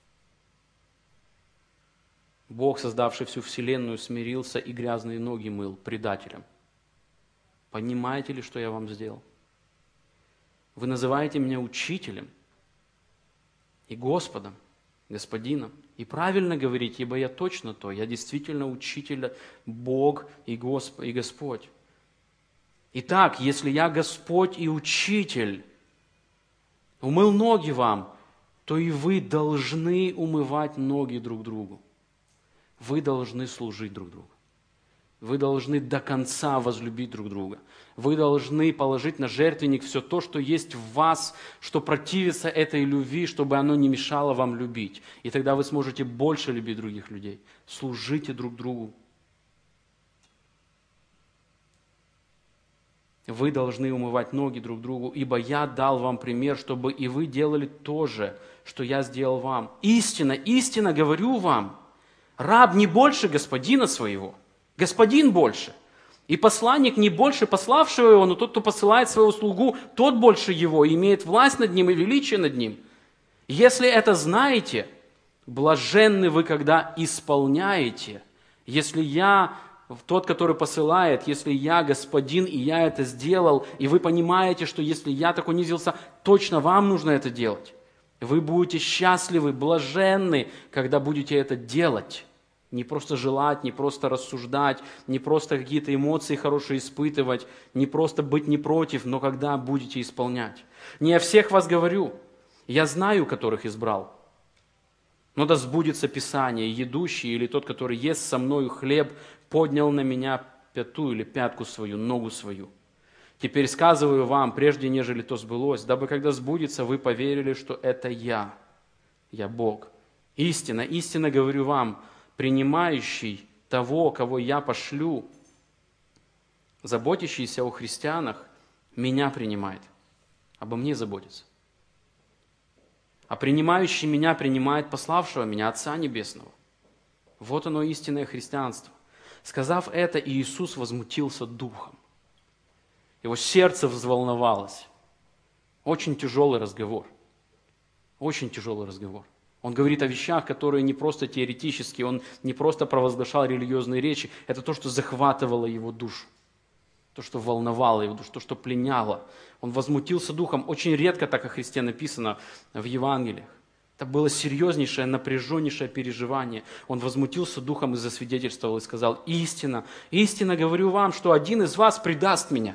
Бог, создавший всю вселенную, смирился и грязные ноги мыл предателям. Понимаете ли, что я вам сделал? Вы называете меня учителем и Господом, Господином. И правильно говорите, ибо я точно то. Я действительно учитель, Бог и Господь. Итак, если я Господь и учитель, умыл ноги вам, то и вы должны умывать ноги друг другу. Вы должны служить друг другу. Вы должны до конца возлюбить друг друга. Вы должны положить на жертвенник все то, что есть в вас, что противится этой любви, чтобы оно не мешало вам любить. И тогда вы сможете больше любить других людей. Служите друг другу. Вы должны умывать ноги друг другу, ибо я дал вам пример, чтобы и вы делали то же, что я сделал вам. Истинно, истинно говорю вам, раб не больше господина своего, господин больше. И посланник не больше пославшего его, но тот, кто посылает своего слугу, тот больше его, и имеет власть над ним и величие над ним. Если это знаете, блаженны вы, когда исполняете. Если я тот, который посылает, если я господин, и я это сделал, и вы понимаете, что если я так унизился, точно вам нужно это делать. Вы будете счастливы, блаженны, когда будете это делать. Не просто желать, не просто рассуждать, не просто какие-то эмоции хорошие испытывать, не просто быть не против, но когда будете исполнять. Не о всех вас говорю, я знаю, которых избрал. Но да сбудется Писание: едущий или тот, который ест со мною хлеб, поднял на меня пяту или пятку свою, ногу свою. Теперь сказываю вам, прежде нежели то сбылось, дабы когда сбудется, вы поверили, что это я Бог. Истинно, истинно говорю вам, принимающий того, кого я пошлю, заботящийся о христианах, меня принимает, обо мне заботится. А принимающий меня принимает пославшего меня, Отца Небесного. Вот оно истинное христианство. Сказав это, Иисус возмутился духом. Его сердце взволновалось. Очень тяжелый разговор. Очень тяжелый разговор. Он говорит о вещах, которые не просто теоретические, он не просто провозглашал религиозные речи. Это то, что захватывало его душу. То, что волновало его душу, то, что пленяло. Он возмутился духом. Очень редко так о Христе написано в Евангелиях. Это было серьезнейшее, напряженнейшее переживание. Он возмутился духом и засвидетельствовал, и сказал: истинно, истинно говорю вам, что один из вас предаст меня.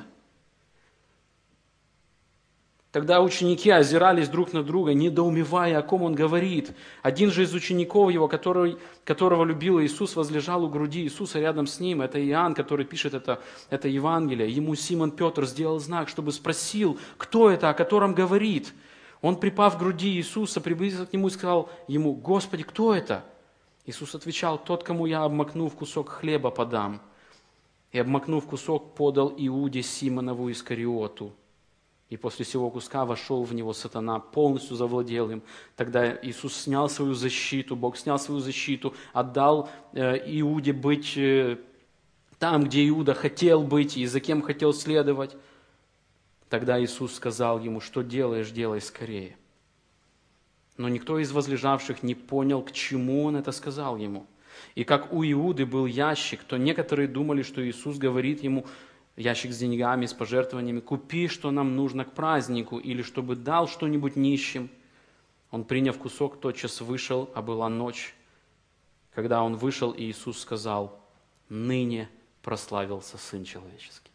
Тогда ученики озирались друг на друга, недоумевая, о ком он говорит. Один же из учеников его, которого любил Иисус, возлежал у груди Иисуса рядом с ним. Это Иоанн, который пишет это Евангелие. Ему Симон Петр сделал знак, чтобы спросил, кто это, о котором говорит. Он, припав к груди Иисуса, приблизился к нему и сказал ему: «Господи, кто это?» Иисус отвечал: «Тот, кому я, обмакнув кусок хлеба, подам». И, обмакнув кусок, подал Иуде Симонову Искариоту. И после сего куска вошел в него сатана, полностью завладел им. Тогда Иисус снял свою защиту, Бог снял свою защиту, отдал Иуде быть там, где Иуда хотел быть и за кем хотел следовать. Тогда Иисус сказал ему: «Что делаешь, делай скорее». Но никто из возлежавших не понял, к чему он это сказал ему. И как у Иуды был ящик, то некоторые думали, что Иисус говорит ему: ящик с деньгами, с пожертвованиями: «Купи, что нам нужно к празднику», или чтобы дал что-нибудь нищим. Он, приняв кусок, тотчас вышел, а была ночь. Когда он вышел, Иисус сказал: «Ныне прославился Сын Человеческий».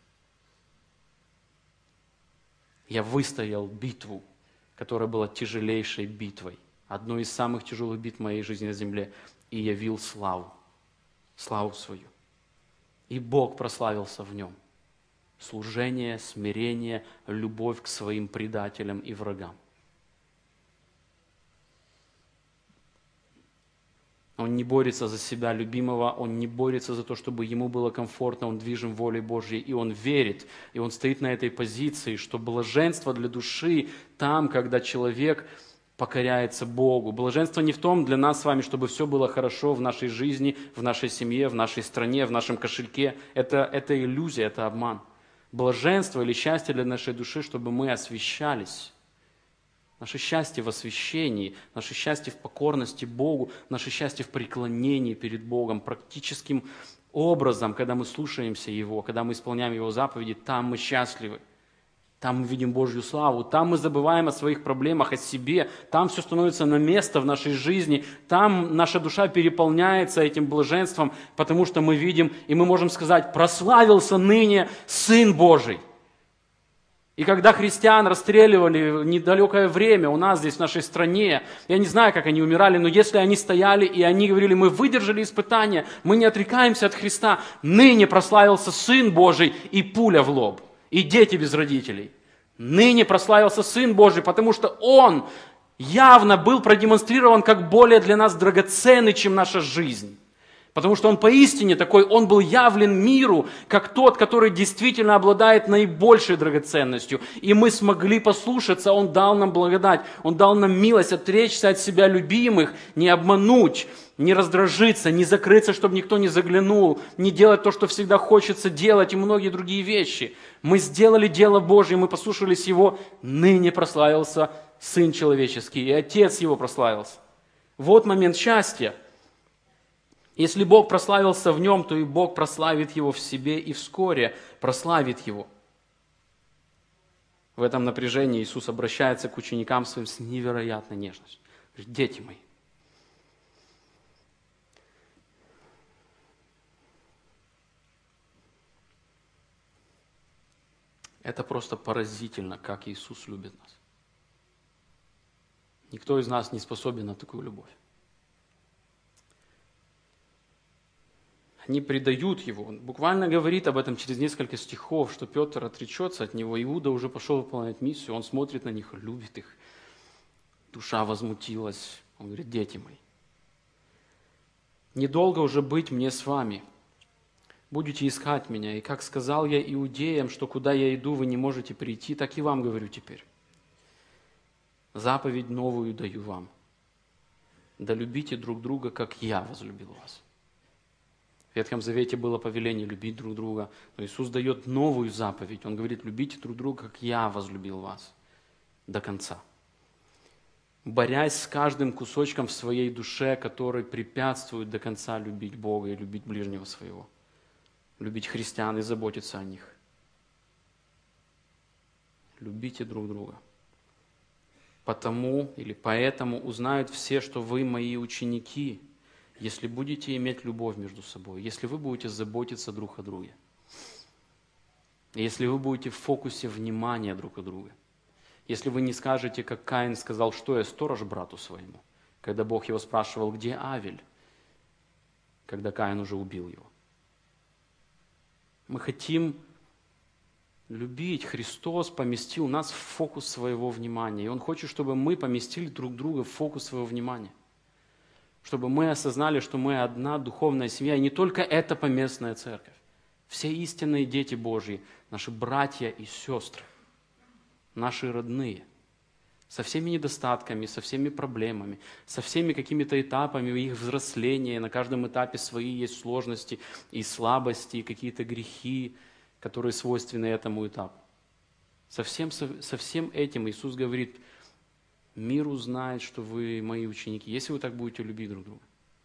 Я выстоял битву, которая была тяжелейшей битвой, одной из самых тяжелых битв в моей жизни на земле, и явил славу свою. И Бог прославился в нем. Служение, смирение, любовь к своим предателям и врагам. Он не борется за себя любимого, он не борется за то, чтобы ему было комфортно, он движим волей Божьей, и он верит, и он стоит на этой позиции, что блаженство для души там, когда человек покоряется Богу. Блаженство не в том для нас с вами, чтобы все было хорошо в нашей жизни, в нашей семье, в нашей стране, в нашем кошельке. Это иллюзия, это обман. Блаженство или счастье для нашей души, чтобы мы освящались. Наше счастье в освящении, наше счастье в покорности Богу, наше счастье в преклонении перед Богом, практическим образом, когда мы слушаемся Его, когда мы исполняем Его заповеди, там мы счастливы. Там мы видим Божью славу, там мы забываем о своих проблемах, о себе, там все становится на место в нашей жизни, там наша душа переполняется этим блаженством, потому что мы видим, и мы можем сказать: прославился ныне Сын Божий. И когда христиан расстреливали в недалекое время у нас здесь, в нашей стране, я не знаю, как они умирали, но если они стояли и они говорили: мы выдержали испытания, мы не отрекаемся от Христа, ныне прославился Сын Божий, и пуля в лоб. И дети без родителей. Ныне прославился Сын Божий, потому что Он явно был продемонстрирован как более для нас драгоценный, чем наша жизнь. Потому что Он поистине такой, Он был явлен миру, как тот, который действительно обладает наибольшей драгоценностью. И мы смогли послушаться, Он дал нам благодать, Он дал нам милость отречься от себя любимых, не обмануть, не раздражиться, не закрыться, чтобы никто не заглянул, не делать то, что всегда хочется делать, и многие другие вещи. Мы сделали дело Божье, мы послушались Его, ныне прославился Сын Человеческий, и Отец Его прославился. Вот момент счастья. Если Бог прославился в Нем, то и Бог прославит Его в себе и вскоре прославит Его. В этом напряжении Иисус обращается к ученикам своим с невероятной нежностью. Говорит: дети мои, это просто поразительно, как Иисус любит нас. Никто из нас не способен на такую любовь. Они предают Его. Он буквально говорит об этом через несколько стихов, что Петр отречется от Него. Иуда уже пошел выполнять миссию. Он смотрит на них, любит их. Душа возмутилась. Он говорит: дети мои, недолго уже быть мне с вами. Будете искать меня. И как сказал я иудеям, что куда я иду, вы не можете прийти, так и вам говорю теперь. Заповедь новую даю вам. Да любите друг друга, как я возлюбил вас. В Ветхом Завете было повеление любить друг друга, но Иисус дает новую заповедь. Он говорит: любите друг друга, как я возлюбил вас до конца. Борясь с каждым кусочком в своей душе, который препятствует до конца любить Бога и любить ближнего своего. Любить христиан и заботиться о них. Любите друг друга. Потому или поэтому узнают все, что вы мои ученики, если будете иметь любовь между собой, если вы будете заботиться друг о друге, если вы будете в фокусе внимания друг о друга, если вы не скажете, как Каин сказал: что я сторож брату своему, когда Бог его спрашивал: где Авель, когда Каин уже убил его. Мы хотим любить. Христос поместил нас в фокус своего внимания, и Он хочет, чтобы мы поместили друг друга в фокус своего внимания. Чтобы мы осознали, что мы одна духовная семья, и не только эта поместная церковь. Все истинные дети Божьи, наши братья и сестры, наши родные, со всеми недостатками, со всеми проблемами, со всеми какими-то этапами их взросления. На каждом этапе свои есть сложности и слабости, и какие-то грехи, которые свойственны этому этапу. Со всем этим Иисус говорит: мир узнает, что вы мои ученики, если вы так будете любить друг друга.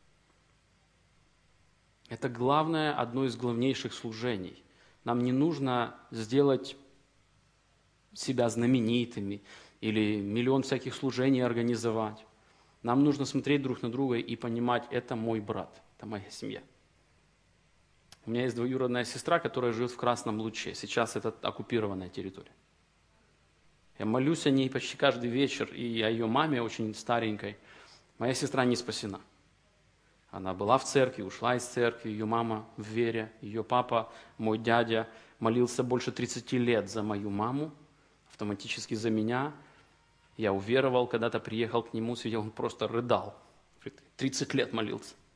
Это главное, одно из главнейших служений. Нам не нужно сделать себя знаменитыми или миллион всяких служений организовать. Нам нужно смотреть друг на друга и понимать: это мой брат, это моя семья. У меня есть двоюродная сестра, которая живет в Красном Луче. Сейчас это оккупированная территория. Я молюсь о ней почти каждый вечер, и о ее маме, очень старенькой. Моя сестра не спасена. Она была в церкви, ушла из церкви, ее мама в вере, ее папа, мой дядя, молился больше 30 лет за мою маму, автоматически за меня. Я уверовал, когда-то приехал к нему, сидел, он просто рыдал. 30 лет молился.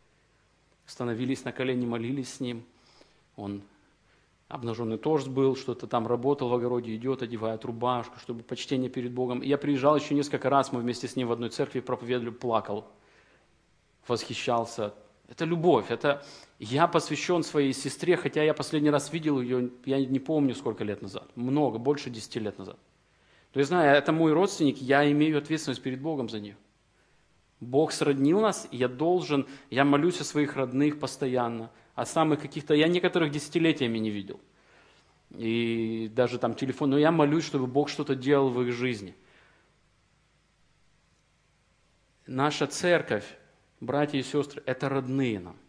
становились на колени, молились с ним. Он обнаженный торс был, что-то там работал в огороде, идет, одевает рубашку, чтобы почтение перед Богом. И я приезжал еще несколько раз, мы вместе с ним в одной церкви проповедовали, плакал, восхищался. Это любовь, это я посвящен своей сестре, хотя я последний раз видел ее, я не помню сколько лет назад, много, больше 10 лет назад. То есть, знаю, это мой родственник, я имею ответственность перед Богом за нее. Бог сроднил нас, и я молюсь о своих родных постоянно, о самых каких-то, я некоторых десятилетиями не видел. И даже там телефон, но я молюсь, чтобы Бог что-то делал в их жизни. Наша церковь, братья и сестры, это родные нам.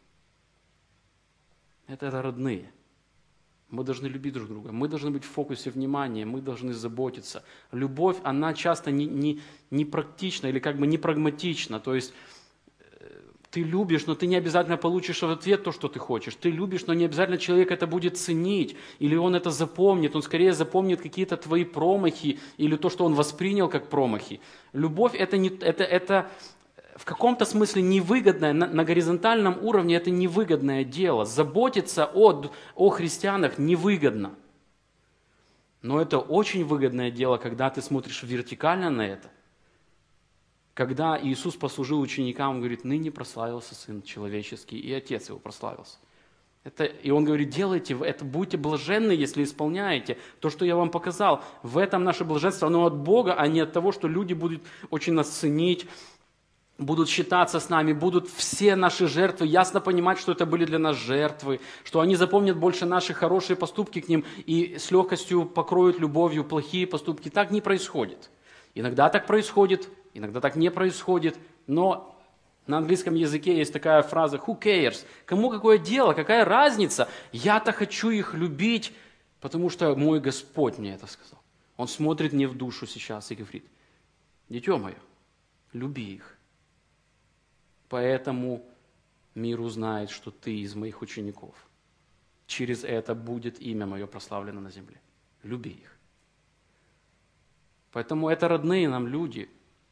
Это родные. Мы должны любить друг друга, мы должны быть в фокусе внимания, мы должны заботиться. Любовь, она часто не практична или как бы не прагматична. То есть ты любишь, но ты не обязательно получишь в ответ то, что ты хочешь. Ты любишь, но не обязательно человек это будет ценить, или он это запомнит. Он скорее запомнит какие-то твои промахи, или то, что он воспринял как промахи. Любовь это в каком-то смысле невыгодное, на горизонтальном уровне это невыгодное дело. Заботиться о христианах невыгодно. Но это очень выгодное дело, когда ты смотришь вертикально на это. Когда Иисус послужил ученикам, он говорит, ныне прославился Сын Человеческий, и Отец Его прославился. И Он говорит, делайте это, будьте блаженны, если исполняете то, что я вам показал. В этом наше блаженство, оно от Бога, а не от того, что люди будут очень нас ценить, будут считаться с нами, будут все наши жертвы ясно понимать, что это были для нас жертвы, что они запомнят больше наши хорошие поступки к ним и с легкостью покроют любовью плохие поступки. Так не происходит. Иногда так происходит, иногда так не происходит, но на английском языке есть такая фраза «who cares?» Кому какое дело, какая разница? Я-то хочу их любить, потому что мой Господь мне это сказал. Он смотрит мне в душу сейчас и говорит, дитё мое, люби их. Поэтому мир узнает, что ты из моих учеников. Через это будет имя мое прославлено на земле. Люби их. Поэтому это родные нам люди.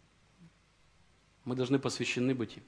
Мы должны посвящены быть им.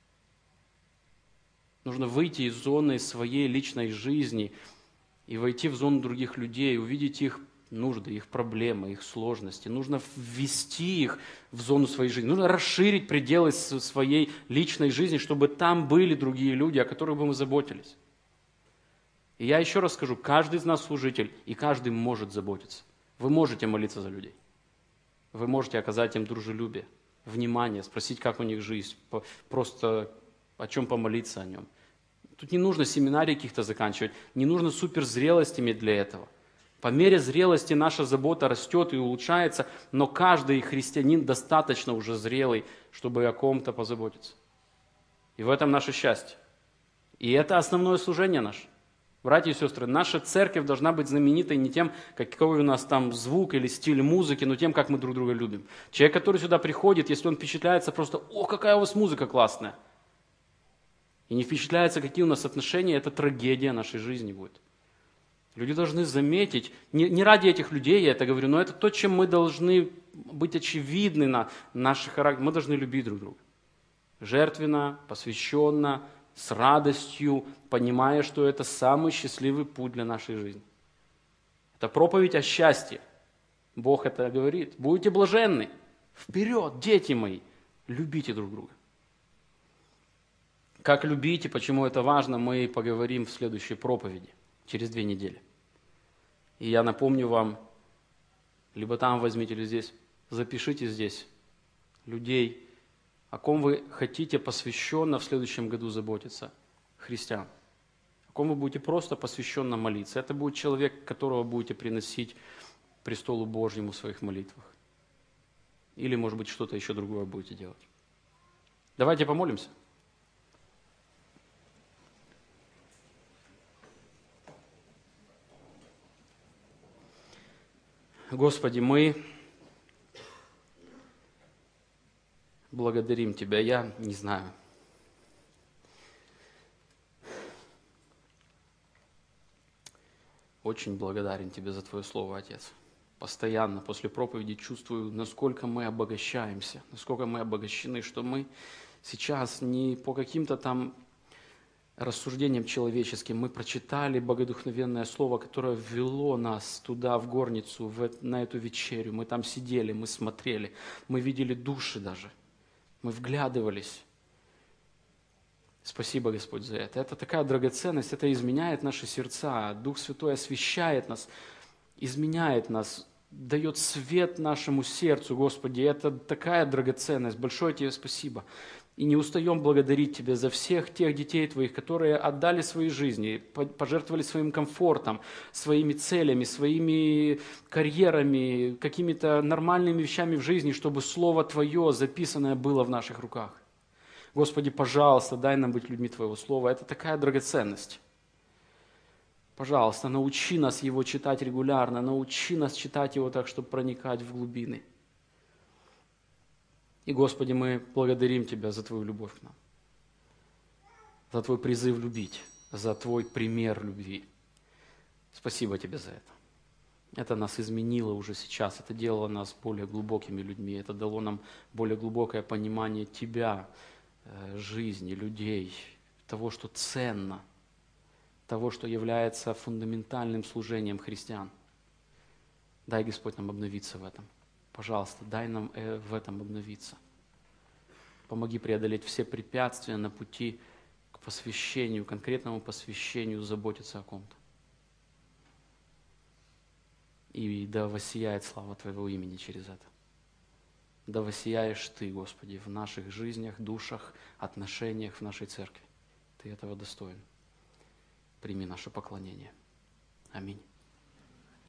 Нужно выйти из зоны своей личной жизни и войти в зону других людей, увидеть их нужды, их проблемы, их сложности. Нужно ввести их в зону своей жизни. Нужно расширить пределы своей личной жизни, чтобы там были другие люди, о которых бы мы заботились. И я еще раз скажу, каждый из нас служитель, и каждый может заботиться. Вы можете молиться за людей. Вы можете оказать им дружелюбие, внимание, спросить, как у них жизнь, просто о чем помолиться о нем. Тут не нужно семинарии каких-то заканчивать, не нужно суперзрелостями для этого. По мере зрелости наша забота растет и улучшается, но каждый христианин достаточно уже зрелый, чтобы о ком-то позаботиться. И в этом наше счастье. И это основное служение наше. Братья и сестры, наша церковь должна быть знаменитой не тем, какой у нас там звук или стиль музыки, но тем, как мы друг друга любим. Человек, который сюда приходит, если он впечатляется просто «О, какая у вас музыка классная!» и не впечатляется, какие у нас отношения, это трагедия нашей жизни будет. Люди должны заметить, не ради этих людей я это говорю, но это то, чем мы должны быть очевидны на наших характерах. Мы должны любить друг друга. Жертвенно, посвященно, с радостью, понимая, что это самый счастливый путь для нашей жизни. Это проповедь о счастье. Бог это говорит. Будете блаженны. Вперед, дети мои, любите друг друга. Как любить и почему это важно, мы поговорим в следующей проповеди, через 2 недели. И я напомню вам, либо там возьмите, или здесь, запишите здесь людей, о ком вы хотите посвященно в следующем году заботиться, христиан. О ком вы будете просто посвященно молиться. Это будет человек, которого будете приносить престолу Божьему в своих молитвах. Или, может быть, что-то еще другое будете делать. Давайте помолимся. Господи, мы благодарим Тебя. Я не знаю. Очень благодарен Тебе за Твое Слово, Отец. Постоянно после проповеди чувствую, насколько мы обогащаемся, насколько мы обогащены, что мы сейчас не по каким-то там рассуждением человеческим. Мы прочитали богодухновенное слово, которое ввело нас туда, в горницу, на эту вечерю. Мы там сидели, мы смотрели, мы видели души даже, мы вглядывались. Спасибо, Господь, за это. Это такая драгоценность, это изменяет наши сердца. Дух Святой освещает нас, изменяет нас, дает свет нашему сердцу, Господи. Это такая драгоценность. Большое Тебе спасибо. И не устаем благодарить Тебя за всех тех детей Твоих, которые отдали свои жизни, пожертвовали своим комфортом, своими целями, своими карьерами, какими-то нормальными вещами в жизни, чтобы Слово Твое записанное было в наших руках. Господи, пожалуйста, дай нам быть людьми Твоего Слова. Это такая драгоценность. Пожалуйста, научи нас его читать регулярно, научи нас читать его так, чтобы проникать в глубины. И, Господи, мы благодарим Тебя за Твою любовь к нам, за Твой призыв любить, за Твой пример любви. Спасибо Тебе за это. Это нас изменило уже сейчас, это делало нас более глубокими людьми, это дало нам более глубокое понимание Тебя, жизни, людей, того, что ценно, того, что является фундаментальным служением христиан. Дай, Господь, нам обновиться в этом. Пожалуйста, дай нам в этом обновиться. Помоги преодолеть все препятствия на пути к посвящению, конкретному посвящению, заботиться о ком-то. И да воссияет слава Твоего имени через это. Да воссияешь Ты, Господи, в наших жизнях, душах, отношениях, в нашей церкви. Ты этого достоин. Прими наше поклонение. Аминь.